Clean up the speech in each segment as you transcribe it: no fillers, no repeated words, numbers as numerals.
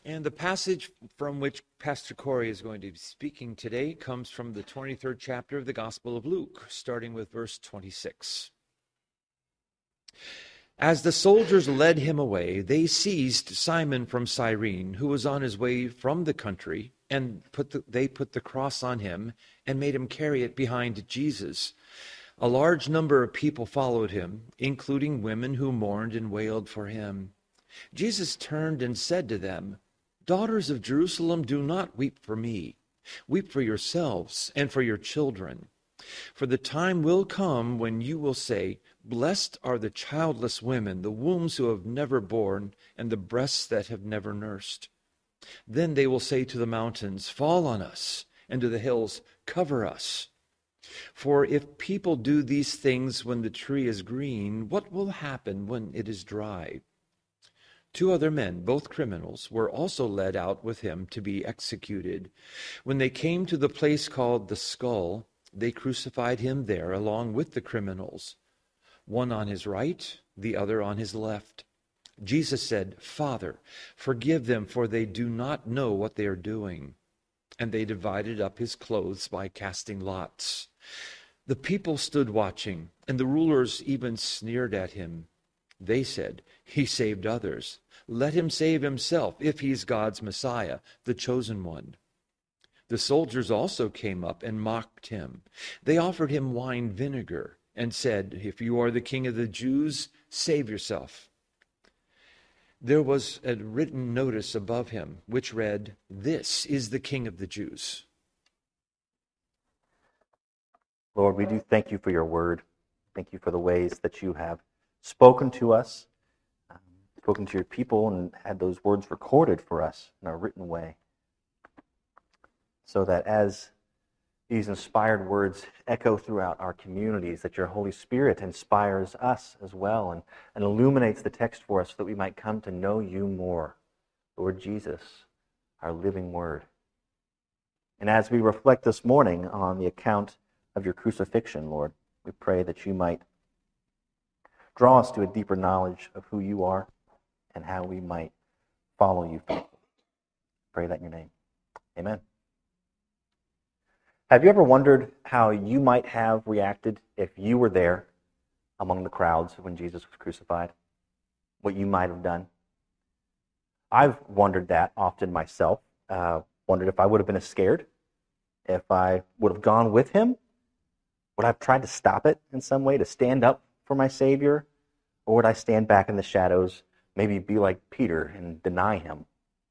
And the passage from which Pastor Corey is going to be speaking today comes from the 23rd chapter of the Gospel of Luke, starting with verse 26. As the soldiers led him away, they seized Simon from Cyrene, who was on his way from the country, and they put the cross on him and made him carry it behind Jesus. A large number of people followed him, including women who mourned and wailed for him. Jesus turned and said to them, "Daughters of Jerusalem, do not weep for me. Weep for yourselves and for your children. For the time will come when you will say, 'Blessed are the childless women, the wombs who have never borne, and the breasts that have never nursed.' Then they will say to the mountains, 'Fall on us,' and to the hills, 'Cover us.' For if people do these things when the tree is green, what will happen when it is dry?" 2 other men, both criminals, were also led out with him to be executed. When they came to the place called the Skull, they crucified him there along with the criminals, one on his right, the other on his left. Jesus said, "Father, forgive them, for they do not know what they are doing." And they divided up his clothes by casting lots. The people stood watching, and the rulers even sneered at him. They said, "He saved others. Let him save himself, if he is God's Messiah, the chosen one." The soldiers also came up and mocked him. They offered him wine vinegar and said, "If you are the king of the Jews, save yourself." There was a written notice above him which read, "This is the King of the Jews." Lord, we do thank you for your word. Thank you for the ways that you have spoken to us, spoken to your people, and had those words recorded for us in a written way. So that as these inspired words echo throughout our communities, that your Holy Spirit inspires us as well and illuminates the text for us so that we might come to know you more, Lord Jesus, our living word. And as we reflect this morning on the account of your crucifixion, Lord, we pray that you might draw us to a deeper knowledge of who you are and how we might follow you faithfully. Pray that in your name. Amen. Have you ever wondered how you might have reacted if you were there among the crowds when Jesus was crucified? What you might have done? I've wondered that often myself. Wondered if I would have been as scared, if I would have gone with him. Would I have tried to stop it in some way, to stand up for my Savior? Or would I stand back in the shadows, maybe be like Peter and deny him?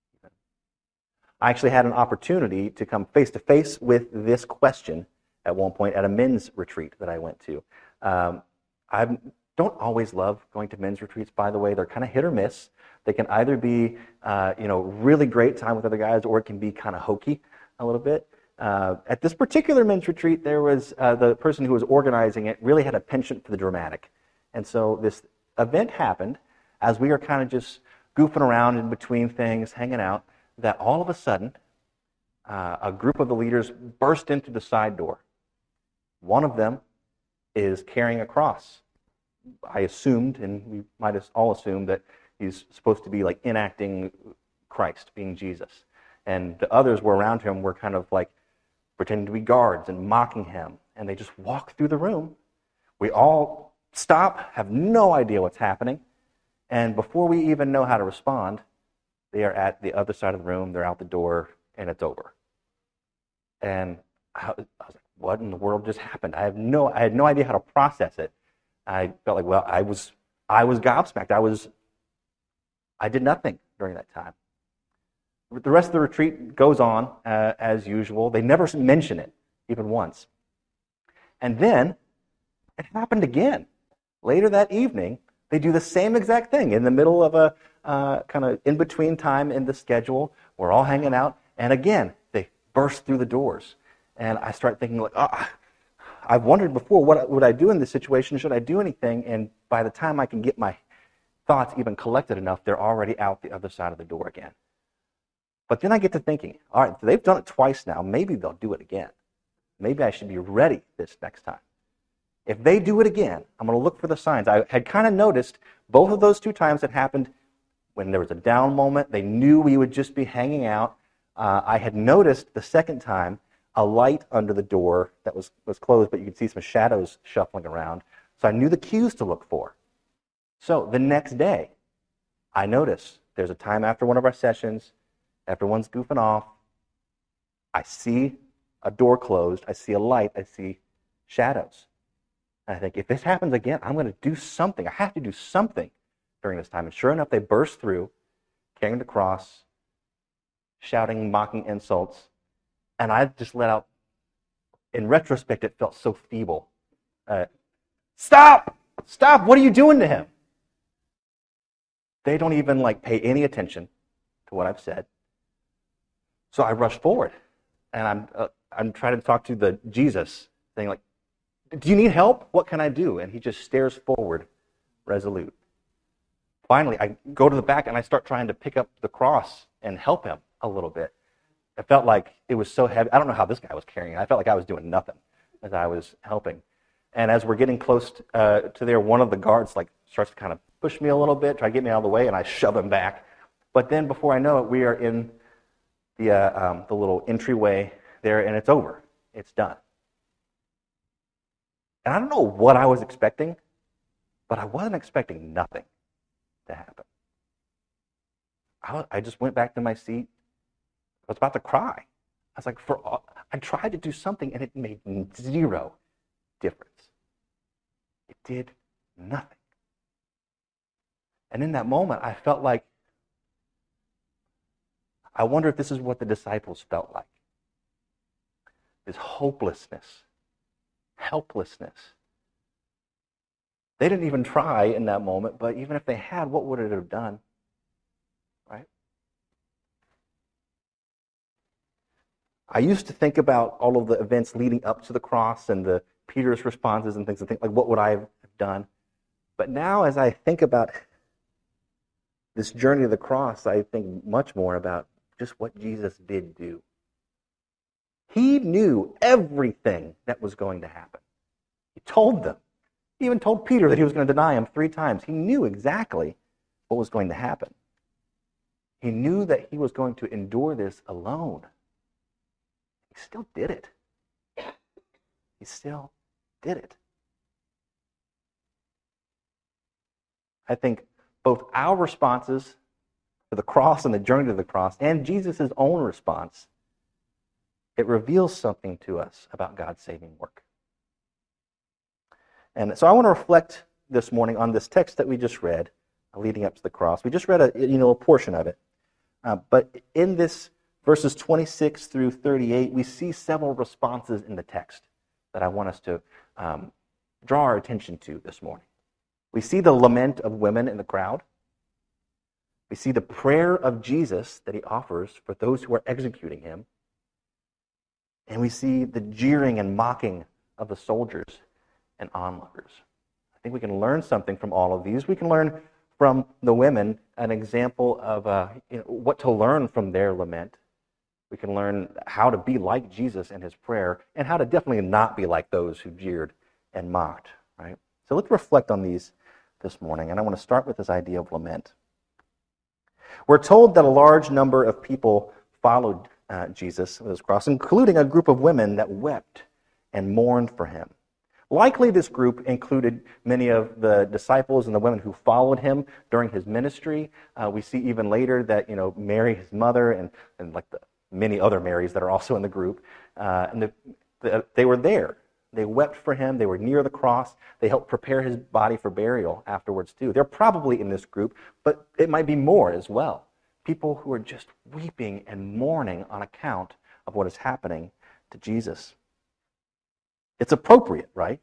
I actually had an opportunity to come face-to-face with this question at one point at a men's retreat that I went to. I don't always love going to men's retreats, by the way. They're kind of hit or miss. They can either be really great time with other guys, or it can be kind of hokey a little bit. At this particular men's retreat, there was the person who was organizing it really had a penchant for the dramatic. And so this event happened as we were kind of just goofing around in between things, hanging out, that all of a sudden, a group of the leaders burst into the side door. One of them is carrying a cross. I assumed, and we might have all assumed, that he's supposed to be like enacting Christ, being Jesus. And the others were around him were kind of like pretending to be guards and mocking him. And they just walk through the room. We all stop, have no idea what's happening. And before we even know how to respond, they are at the other side of the room, they're out the door, and it's over. And I was like, what in the world just happened? I had no idea how to process it. I felt like, well, I was gobsmacked. I did nothing during that time. The rest of the retreat goes on as usual. They never mention it, even once. And then it happened again. Later that evening, they do the same exact thing in the middle of a kind of in-between time in the schedule. We're all hanging out, and again, they burst through the doors. And I start thinking, like, I've wondered before, what would I do in this situation? Should I do anything? And by the time I can get my thoughts even collected enough, they're already out the other side of the door again. But then I get to thinking, all right, they've done it twice now. Maybe they'll do it again. Maybe I should be ready this next time. If they do it again, I'm going to look for the signs. I had kind of noticed both of those two times it happened When there was a down moment, they knew we would just be hanging out. I had noticed the second time a light under the door that was closed, but you could see some shadows shuffling around. So I knew the cues to look for. So the next day, I notice there's a time after one of our sessions, everyone's goofing off. I see a door closed. I see a light. I see shadows. And I think, if this happens again, I'm going to do something. I have to do something during this time. And sure enough, they burst through, carrying the cross, shouting, mocking insults. And I just let out, in retrospect, it felt so feeble. Stop! Stop! What are you doing to him? They don't even pay any attention to what I've said. So I rush forward, and I'm trying to talk to the Jesus, saying do you need help? What can I do? And he just stares forward, resolute. Finally, I go to the back and I start trying to pick up the cross and help him a little bit. I felt like it was so heavy. I don't know how this guy was carrying it. I felt like I was doing nothing as I was helping. And as we're getting close to there, one of the guards starts to kind of push me a little bit, try to get me out of the way, and I shove him back. But then before I know it, we are in the little entryway there, and it's over. It's done. And I don't know what I was expecting, but I wasn't expecting nothing to happen. I just went back to my seat. I was about to cry. I was like, I tried to do something, and it made zero difference. It did nothing. And in that moment, I felt like, I wonder if this is what the disciples felt like. This hopelessness, helplessness. They didn't even try in that moment, but even if they had, what would it have done? Right? I used to think about all of the events leading up to the cross and the Peter's responses and things, and think what would I have done? But now, as I think about this journey to the cross, I think much more about just what Jesus did do. He knew everything that was going to happen. He told them. He even told Peter that he was going to deny him 3 times. He knew exactly what was going to happen. He knew that he was going to endure this alone. He still did it. He still did it. I think both our responses to the cross and the journey to the cross, and Jesus' own response, it reveals something to us about God's saving work. And so I want to reflect this morning on this text that we just read, leading up to the cross. We just read a portion of it. But in this verses 26 through 38, we see several responses in the text that I want us to draw our attention to this morning. We see the lament of women in the crowd. We see the prayer of Jesus that he offers for those who are executing him. And we see the jeering and mocking of the soldiers and onlookers. I think we can learn something from all of these. We can learn from the women an example of what to learn from their lament. We can learn how to be like Jesus in his prayer, and how to definitely not be like those who jeered and mocked. Right? So let's reflect on these this morning, and I want to start with this idea of lament. We're told that a large number of people followed Jesus with his cross, including a group of women that wept and mourned for him. Likely this group included many of the disciples and the women who followed him during his ministry. We see even later that Mary, his mother, and like the many other Marys that are also in the group, they were there. They wept for him. They were near the cross. They helped prepare his body for burial afterwards too. They're probably in this group, but it might be more as well. People who are just weeping and mourning on account of what is happening to Jesus. It's appropriate, right?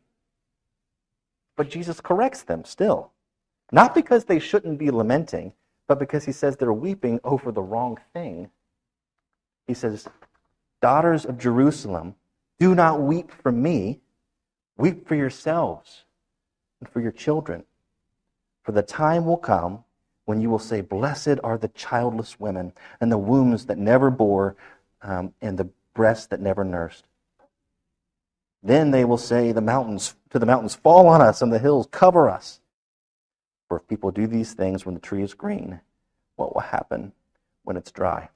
But Jesus corrects them still. Not because they shouldn't be lamenting, but because he says they're weeping over the wrong thing. He says, "Daughters of Jerusalem, do not weep for me. Weep for yourselves and for your children. For the time will come when you will say, 'Blessed are the childless women and the wombs that never bore and the breasts that never nursed.' Then they will say to the mountains, 'Fall on us,' and the hills, 'Cover us.' For if people do these things when the tree is green, what will happen when it's dry.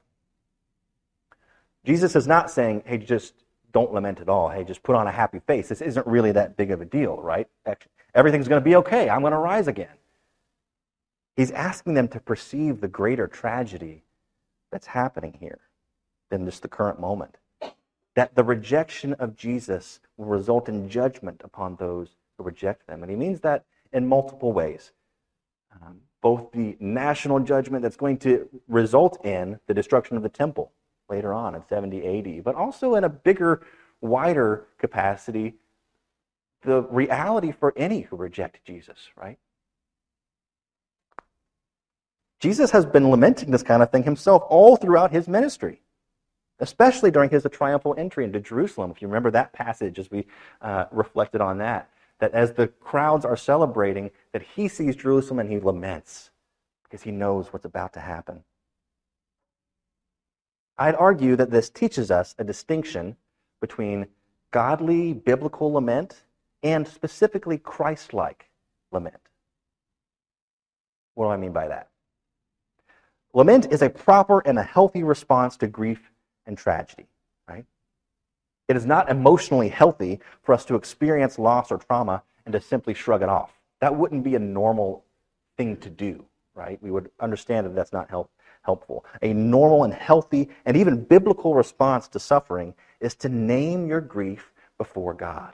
Jesus is not saying, hey, just don't lament at all. Hey, just put on a happy face. This isn't really that big of a deal, right? Everything's going to be okay. I'm going to rise again. He's asking them to perceive the greater tragedy that's happening here than just the current moment. That the rejection of Jesus will result in judgment upon those who reject them. And he means that in multiple ways. Both the national judgment that's going to result in the destruction of the temple later on in 70 AD, but also in a bigger, wider capacity, the reality for any who reject Jesus, right? Jesus has been lamenting this kind of thing himself all throughout his ministry, especially during his triumphal entry into Jerusalem. If you remember that passage as we reflected on that as the crowds are celebrating, that he sees Jerusalem and he laments because he knows what's about to happen. I'd argue that this teaches us a distinction between godly biblical lament and specifically Christ-like lament. What do I mean by that? Lament is a proper and a healthy response to grief and tragedy, right? It is not emotionally healthy for us to experience loss or trauma and to simply shrug it off. That wouldn't be a normal thing to do, right? We would understand that that's not helpful. A normal and healthy and even biblical response to suffering is to name your grief before God.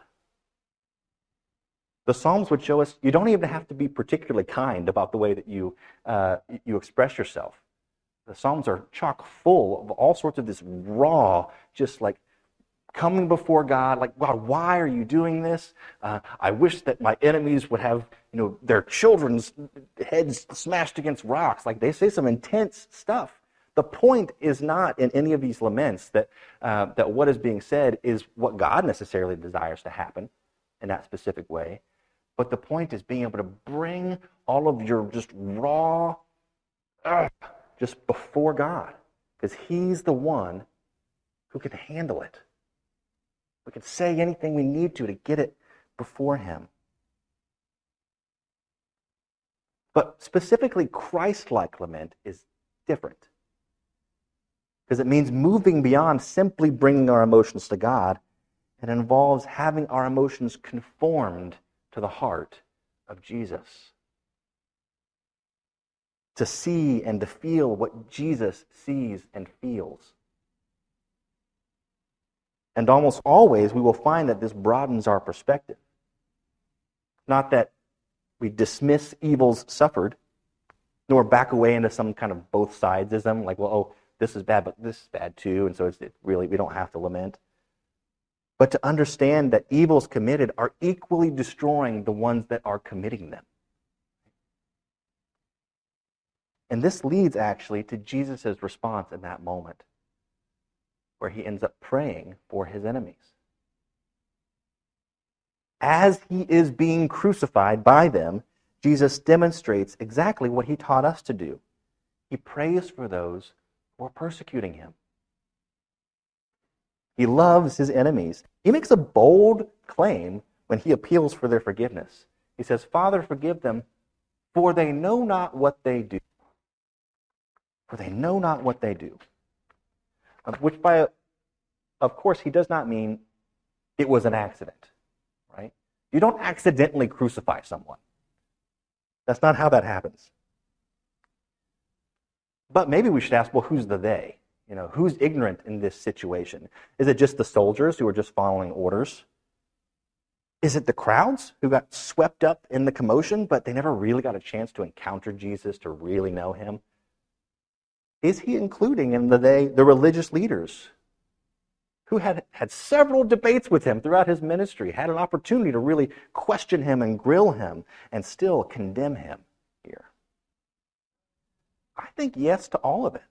The Psalms would show us you don't even have to be particularly kind about the way that you express yourself. The Psalms are chock full of all sorts of this raw, just like coming before God, like, God, why are you doing this? I wish that my enemies would have, their children's heads smashed against rocks. Like, they say some intense stuff. The point is not in any of these laments that what is being said is what God necessarily desires to happen in that specific way. But the point is being able to bring all of your just raw, just before God, because he's the one who can handle it. We can say anything we need to get it before him. But specifically, Christ-like lament is different, because it means moving beyond simply bringing our emotions to God. It involves having our emotions conformed to the heart of Jesus. To see and to feel what Jesus sees and feels. And almost always we will find that this broadens our perspective. Not that we dismiss evils suffered, nor back away into some kind of both sidesism, like, well, oh, this is bad, but this is bad too, and so it's really, we don't have to lament. But to understand that evils committed are equally destroying the ones that are committing them. And this leads actually to Jesus' response in that moment, where he ends up praying for his enemies. As he is being crucified by them, Jesus demonstrates exactly what he taught us to do. He prays for those who are persecuting him. He loves his enemies. He makes a bold claim when he appeals for their forgiveness. He says, Father, forgive them, for they know not what they do. For they know not what they do. Which, of course, he does not mean it was an accident, right? You don't accidentally crucify someone. That's not how that happens. But maybe we should ask, well, who's the they? Who's ignorant in this situation? Is it just the soldiers who are just following orders? Is it the crowds who got swept up in the commotion, but they never really got a chance to encounter Jesus, to really know him? Is he including in the religious leaders who had several debates with him throughout his ministry, had an opportunity to really question him and grill him and still condemn him here? I think yes to all of it.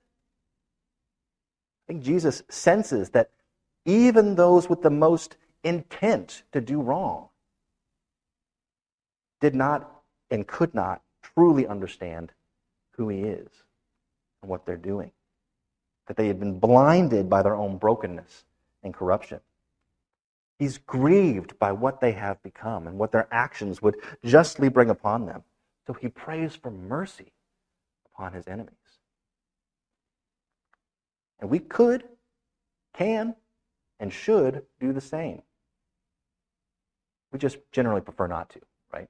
I think Jesus senses that even those with the most intent to do wrong did not and could not truly understand who he is and what they're doing. That they had been blinded by their own brokenness and corruption. He's grieved by what they have become and what their actions would justly bring upon them. So he prays for mercy upon his enemies. And we could, can, and should do the same. We just generally prefer not to, right?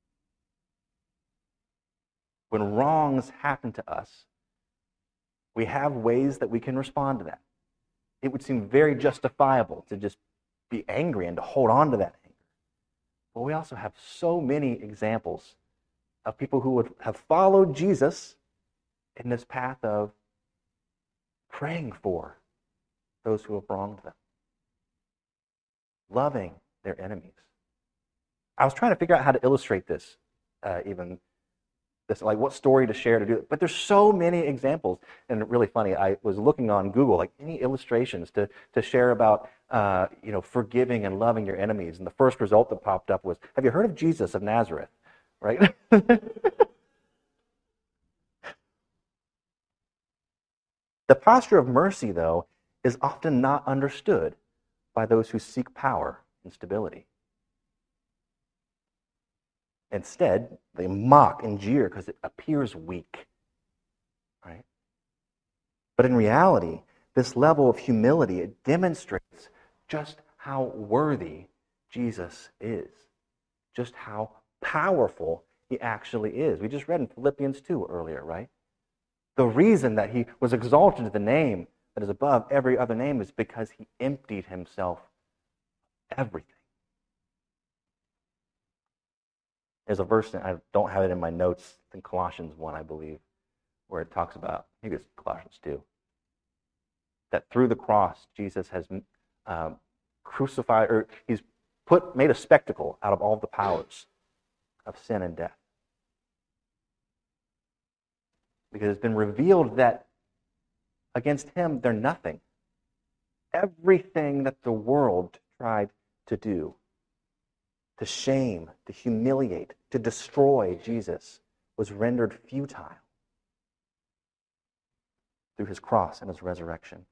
When wrongs happen to us, we have ways that we can respond to that. It would seem very justifiable to just be angry and to hold on to that anger. But we also have so many examples of people who would have followed Jesus in this path of praying for those who have wronged them, loving their enemies. I was trying to figure out how to illustrate this, like what story to share to do it. But there's so many examples, and really funny. I was looking on Google, like any illustrations to share about, forgiving and loving your enemies. And the first result that popped up was, "Have you heard of Jesus of Nazareth?" Right? The posture of mercy, though, is often not understood by those who seek power and stability. Instead, they mock and jeer because it appears weak, right? But in reality, this level of humility, it demonstrates just how worthy Jesus is, just how powerful he actually is. We just read in Philippians 2 earlier, right? The reason that he was exalted to the name that is above every other name is because he emptied himself of everything. There's a verse, I don't have it in my notes, in Colossians 1, I believe, where it talks about, I think it's Colossians 2, that through the cross, Jesus has crucified, or he's made a spectacle out of all the powers of sin and death. Because it's been revealed that against him, they're nothing. Everything that the world tried to do, to shame, to humiliate, to destroy Jesus, was rendered futile through his cross and his resurrection.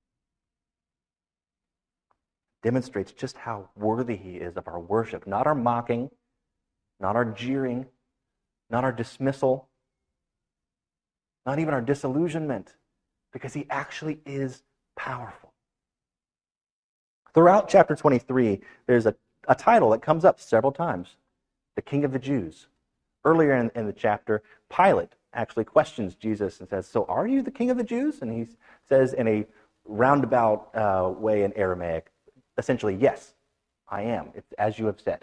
Demonstrates just how worthy he is of our worship, not our mocking, not our jeering, not our dismissal, not even our disillusionment, because he actually is powerful. Throughout chapter 23, there's a title that comes up several times, the King of the Jews. Earlier in the chapter, Pilate actually questions Jesus and says, "So are you the King of the Jews?" And he says in a roundabout way in Aramaic, essentially, "Yes, I am. It's as you have said."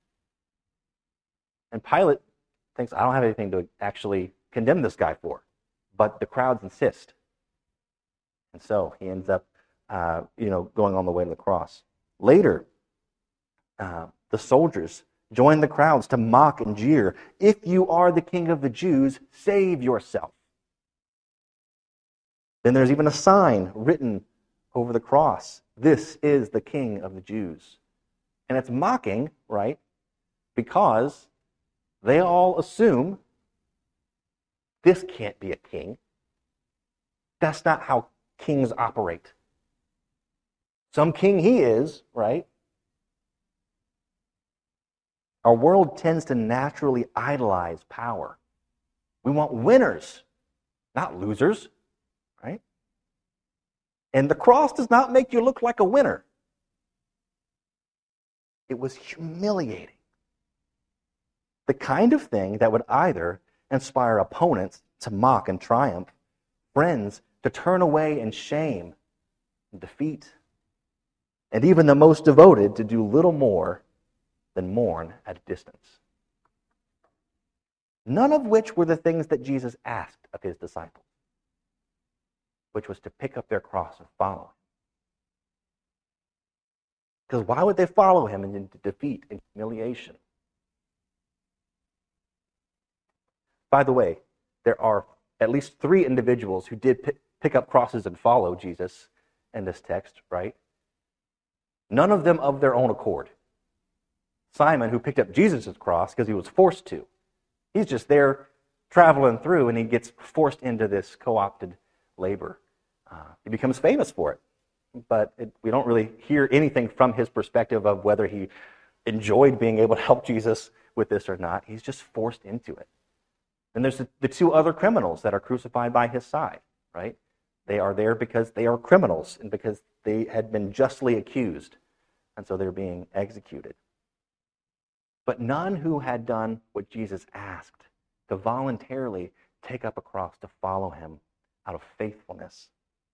And Pilate thinks, "I don't have anything to actually condemn this guy for," but the crowds insist. And so he ends up, going on the way to the cross. Later, the soldiers join the crowds to mock and jeer. "If you are the King of the Jews, save yourself." Then there's even a sign written over the cross. "This is the King of the Jews." And it's mocking, right? Because they all assume this can't be a king. That's not how kings operate. Some king he is, right? Our world tends to naturally idolize power. We want winners, not losers, right? And the cross does not make you look like a winner. It was humiliating. The kind of thing that would either inspire opponents to mock and triumph, friends to turn away in shame and defeat, and even the most devoted to do little more than mourn at a distance. None of which were the things that Jesus asked of his disciples, which was to pick up their cross and follow him. Because why would they follow him into defeat and humiliation? By the way, there are at least 3 individuals who did pick up crosses and follow Jesus in this text, right? None of them of their own accord. Simon, who picked up Jesus' cross because he was forced to. He's just there traveling through, and he gets forced into this co-opted labor. He becomes famous for it, but we don't really hear anything from his perspective of whether he enjoyed being able to help Jesus with this or not. He's just forced into it. And there's the 2 other criminals that are crucified by his side, right? They are there because they are criminals and because they had been justly accused, and so they're being executed. But none who had done what Jesus asked, to voluntarily take up a cross to follow him out of faithfulness.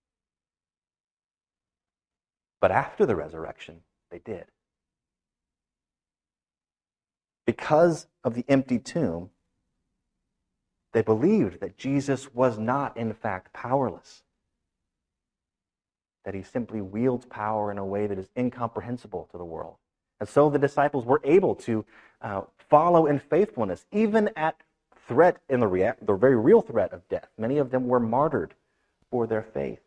But after the resurrection, they did. Because of the empty tomb, they believed that Jesus was not, in fact, powerless, that he simply wields power in a way that is incomprehensible to the world. And so the disciples were able to follow in faithfulness, even at threat, in the very real threat of death. Many of them were martyred for their faith.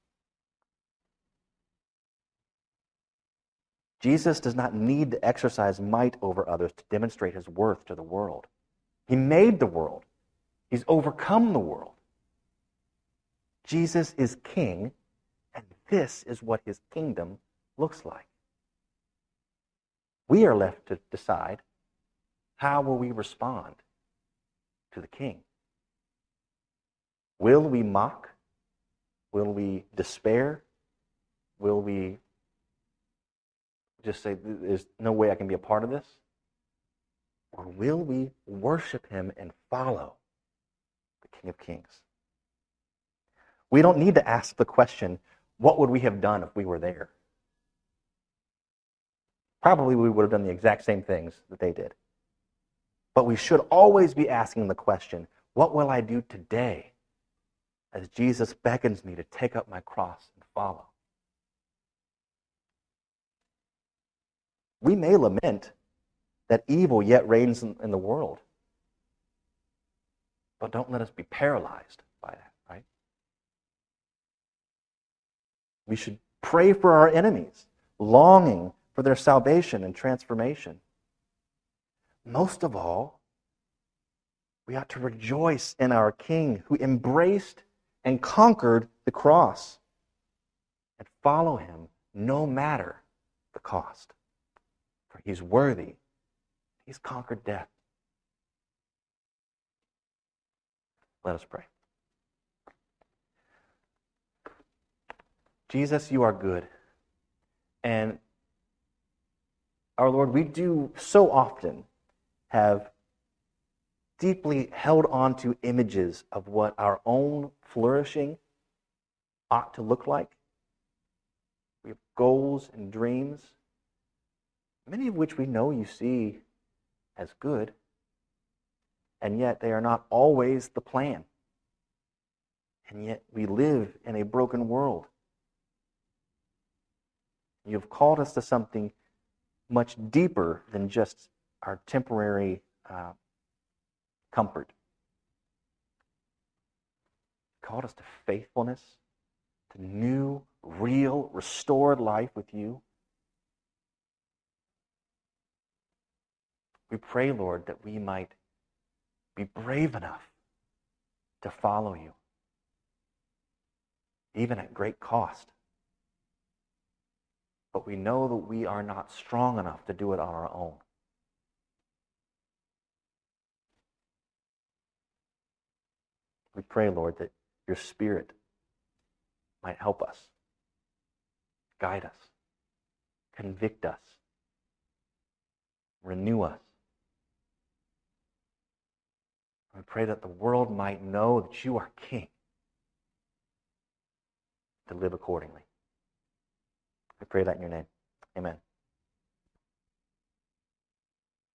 Jesus does not need to exercise might over others to demonstrate his worth to the world. He made the world. He's overcome the world. Jesus is king, and this is what his kingdom looks like. We are left to decide, how will we respond to the king? Will we mock? Will we despair? Will we just say, there's no way I can be a part of this? Or will we worship him and follow the King of Kings? We don't need to ask the question, what would we have done if we were there? Probably we would have done the exact same things that they did. But we should always be asking the question, what will I do today as Jesus beckons me to take up my cross and follow? We may lament that evil yet reigns in the world, but don't let us be paralyzed by that, right? We should pray for our enemies, longing for their salvation and transformation. Most of all, we ought to rejoice in our King who embraced and conquered the cross, and follow him no matter the cost. For he's worthy. He's conquered death. Let us pray. Jesus, you are good. And our Lord, we do so often have deeply held on to images of what our own flourishing ought to look like. We have goals and dreams, many of which we know you see as good, and yet they are not always the plan. And yet we live in a broken world. You've called us to something much deeper than just our temporary comfort. You've called us to faithfulness, to new, real, restored life with you. We pray, Lord, that we might be brave enough to follow you, even at great cost. But we know that we are not strong enough to do it on our own. We pray, Lord, that your Spirit might help us, guide us, convict us, renew us. We pray that the world might know that you are King, to live accordingly. We pray that in your name. Amen.